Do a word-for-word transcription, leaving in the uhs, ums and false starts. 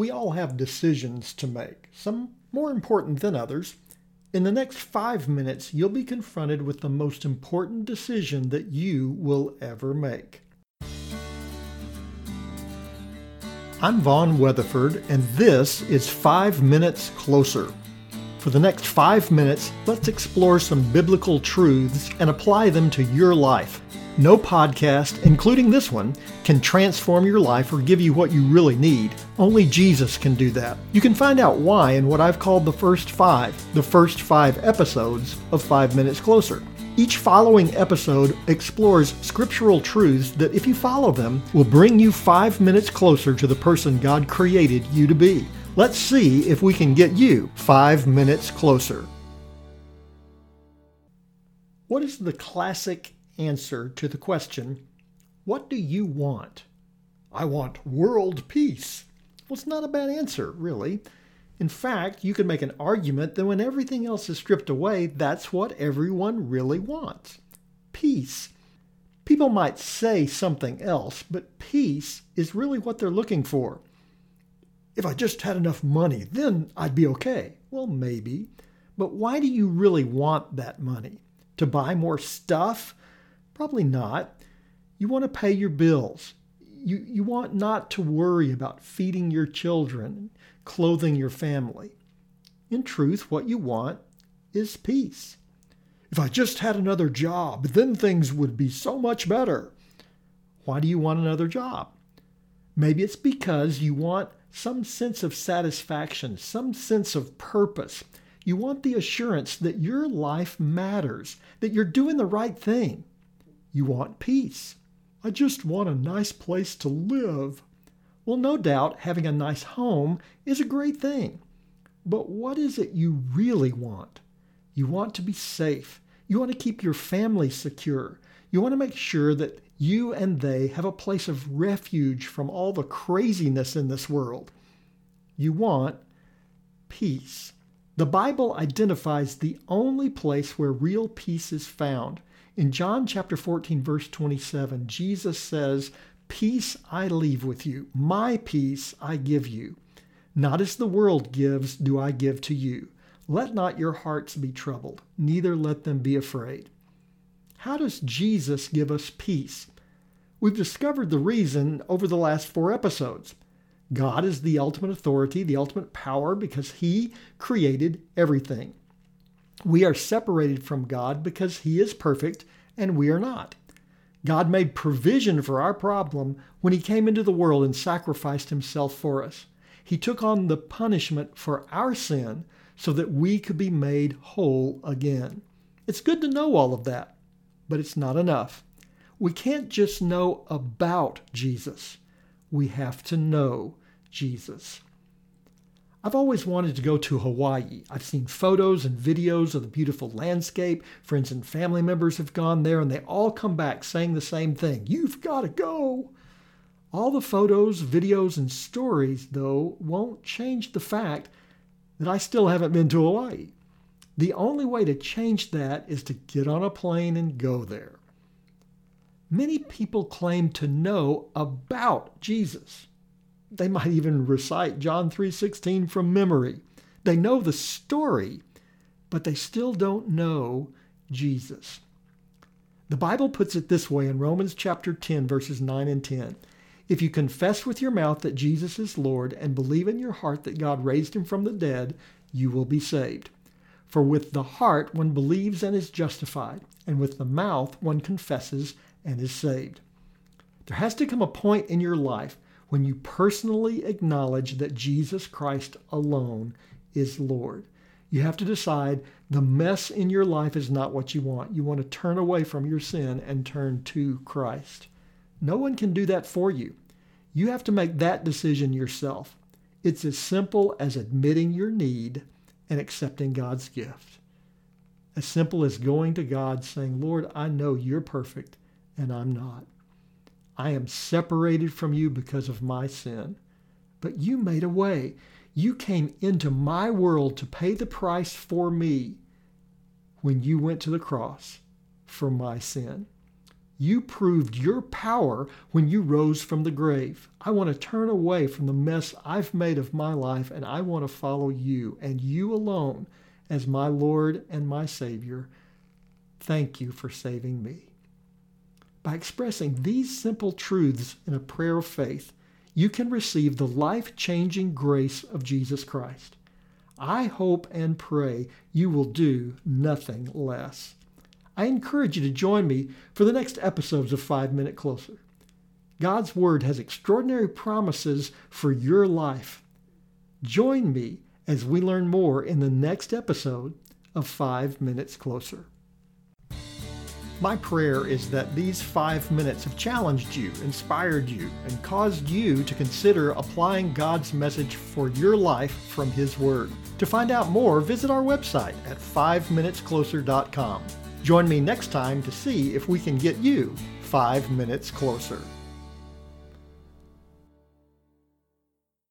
We all have decisions to make, some more important than others. In the next five minutes, you'll be confronted with the most important decision that you will ever make. I'm Vaughn Weatherford, and this is Five Minutes Closer. For the next five minutes, let's explore some biblical truths and apply them to your life. No podcast, including this one, can transform your life or give you what you really need. Only Jesus can do that. You can find out why in what I've called the first five, the first five episodes of Five Minutes Closer. Each following episode explores scriptural truths that, if you follow them, will bring you five minutes closer to the person God created you to be. Let's see if we can get you five minutes closer. What is the classic answer to the question, what do you want? I want world peace. Well, it's not a bad answer, really. In fact, you could make an argument that when everything else is stripped away, that's what everyone really wants. Peace. People might say something else, but peace is really what they're looking for. If I just had enough money, then I'd be okay. Well, maybe. But why do you really want that money? To buy more stuff? Probably not. You want to pay your bills. You, you want not to worry about feeding your children, clothing your family. In truth, what you want is peace. If I just had another job, then things would be so much better. Why do you want another job? Maybe it's because you want some sense of satisfaction, some sense of purpose. You want the assurance that your life matters, that you're doing the right thing. You want peace. I just want a nice place to live. Well, no doubt having a nice home is a great thing. But what is it you really want? You want to be safe. You want to keep your family secure. You want to make sure that you and they have a place of refuge from all the craziness in this world. You want peace. The Bible identifies the only place where real peace is found. In John chapter fourteen, verse twenty-seven, Jesus says, "Peace I leave with you, my peace I give you. Not as the world gives do I give to you. Let not your hearts be troubled, neither let them be afraid." How does Jesus give us peace? We've discovered the reason over the last four episodes. God is the ultimate authority, the ultimate power, because He created everything. We are separated from God because He is perfect and we are not. God made provision for our problem when He came into the world and sacrificed Himself for us. He took on the punishment for our sin so that we could be made whole again. It's good to know all of that, but it's not enough. We can't just know about Jesus. We have to know Jesus. I've always wanted to go to Hawaii. I've seen photos and videos of the beautiful landscape. Friends and family members have gone there, and they all come back saying the same thing. You've got to go. All the photos, videos, and stories, though, won't change the fact that I still haven't been to Hawaii. The only way to change that is to get on a plane and go there. Many people claim to know about Jesus. They might even recite John three sixteen from memory. They know the story, but they still don't know Jesus. The Bible puts it this way in Romans chapter ten, verses nine and ten. If you confess with your mouth that Jesus is Lord and believe in your heart that God raised Him from the dead, you will be saved. For with the heart one believes and is justified, and with the mouth one confesses and is saved. There has to come a point in your life when you personally acknowledge that Jesus Christ alone is Lord. You have to decide the mess in your life is not what you want. You want to turn away from your sin and turn to Christ. No one can do that for you. You have to make that decision yourself. It's as simple as admitting your need and accepting God's gift. As simple as going to God saying, Lord, I know you're perfect and I'm not. I am separated from you because of my sin, but you made a way. You came into my world to pay the price for me when you went to the cross for my sin. You proved your power when you rose from the grave. I want to turn away from the mess I've made of my life, and I want to follow you and you alone as my Lord and my Savior. Thank you for saving me. By expressing these simple truths in a prayer of faith, you can receive the life-changing grace of Jesus Christ. I hope and pray you will do nothing less. I encourage you to join me for the next episodes of Five Minute Closer. God's Word has extraordinary promises for your life. Join me as we learn more in the next episode of Five Minutes Closer. My prayer is that these five minutes have challenged you, inspired you, and caused you to consider applying God's message for your life from His Word. To find out more, visit our website at five minutes closer dot com. Join me next time to see if we can get you five minutes closer.